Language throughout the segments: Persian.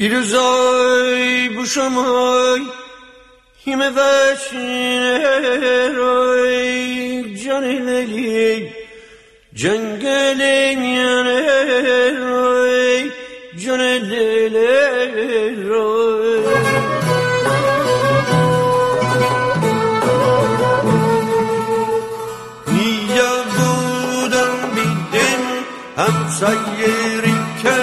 روزای بوشمای همه وشینه روی جان لیلی جنگل میانه روی جان لیلی روی نیا بودم بیدن همسایری که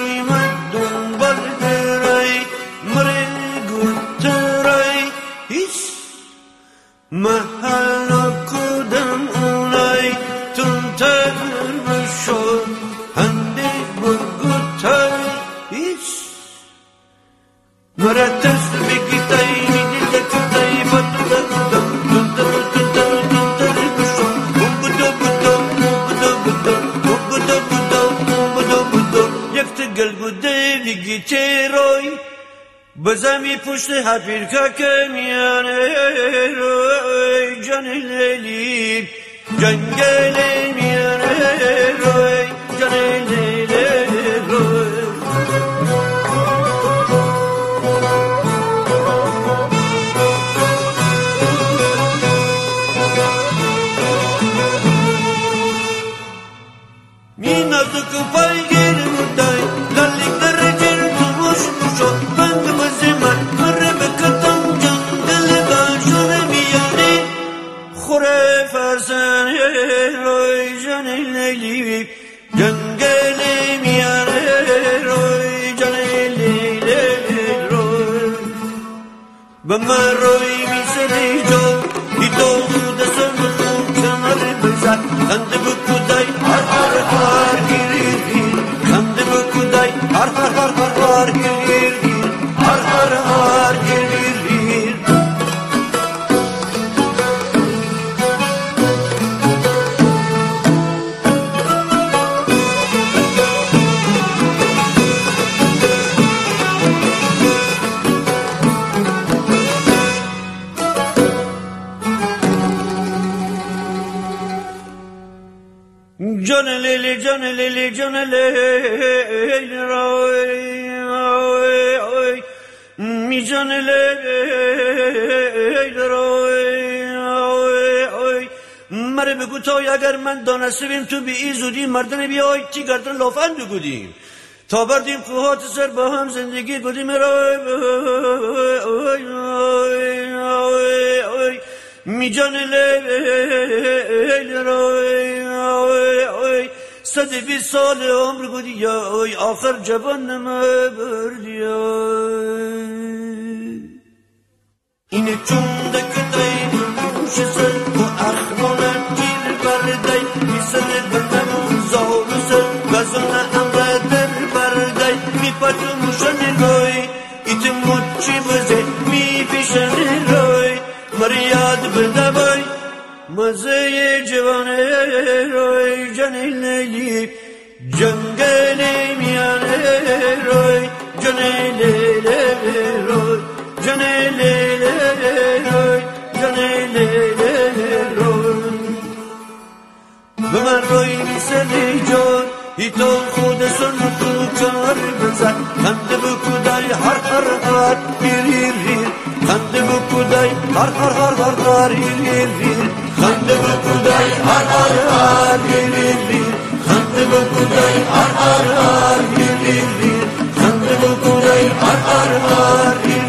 محل کدام اونای تون تر بشود هندی بگوتای ایش مرتش بگیتای میدید کتای بطور کدام تون تر بشود بودو یک تگل بوده بگیتی روی بزمی پشت حفیر که میانه روی جان لیلی جنگل میانه روی جان لیلی روی می نزدیک پای گیر بودای لالی درجه تو مش مشو روی جان لیلی جنگل میانه روی جان لیلی روی به من روی میسری جو ای تو دستم خوب کنار بزن خنده بکودای هر هر هر گیر گیر خنده بکودای هر هر هر هر گیر گیر هر هر هر گیر گیر جان لیلی جان لیلی جان لیلی روی می جان لیلی روی مره بگو تا اگر من دانستیم تو بی زودی مردن بیای چی گردن لافن بگودیم تا بردیم کوهات سر با هم زندگی بودیم روی می جان لیلی روی 120 سال عمر بودی یا آخر جوان نمردی اینه چون دکتای روش سر و اخمانم گیر بردی میسر بندم زار سر گزان امر در بردی میپتو موشن روی ایت مچی بزه میپیشن روی مریاد بنده بای مزه جوانه روی جان لیلی جنگل میانه روی جان لیلی روی جان لیلی روی جان لیلی روی به من روی میسری جان ای تو خود سن تو کار بزن خنده بکودای هر هر هر گیر گیر خنده بکودای هر هر هر هر گیر گیر خنده بکودای هر هر هر گیر گیر خنده بکودای هر هر هر گیر گیر خنده بکودای هر هر هر